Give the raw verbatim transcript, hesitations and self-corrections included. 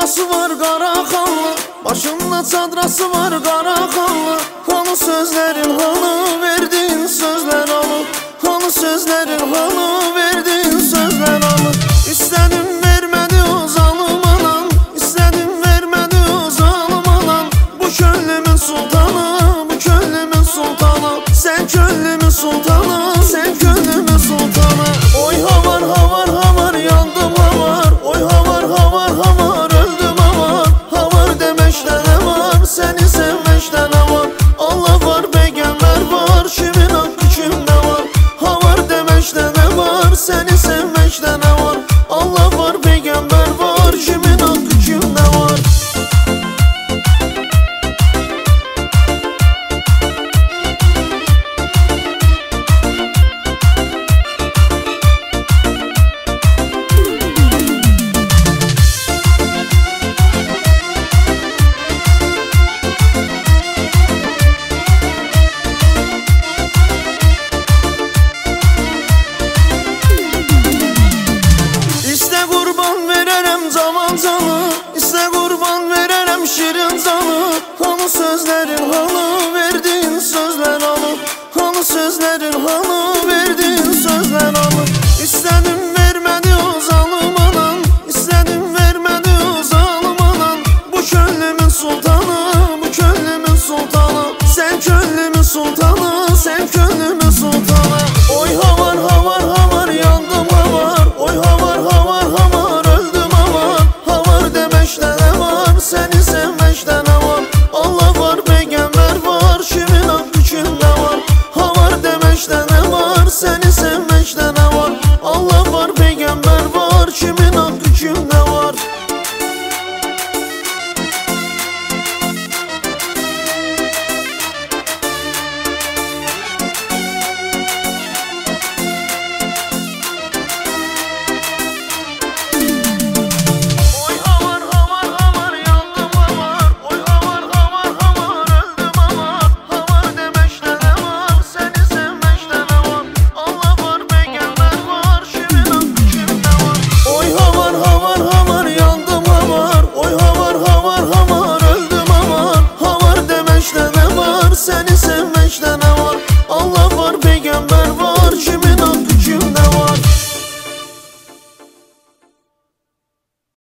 çadrası var qara xanlı, başında çadrası var qara xanlı. Hanı sözlerin hanı verdiğin sözler hanı, hanı sözlerin hanı verdiğin sözler hanı. İstədim vermədi o zalım anan, İstədim vermədi o zalım anan. Bu könlümün sultanı, bu könlümün sultanı. Sen könlümün sultanı, sen könlümün sultanı. Oy havar havar havar yandım havar, oy havar havar havar öldüm havar. Havar demeşte ne var, seni sevmeşte ne var? Allah var, peygamber var, kimin hakkı kimde var? Havar demeşte ne var, seni sevmeşte ne var? Allah var, peygamber var, kimin hakkı kimde var? İste kurban vererem şirin canı, hanı sözlerin hanı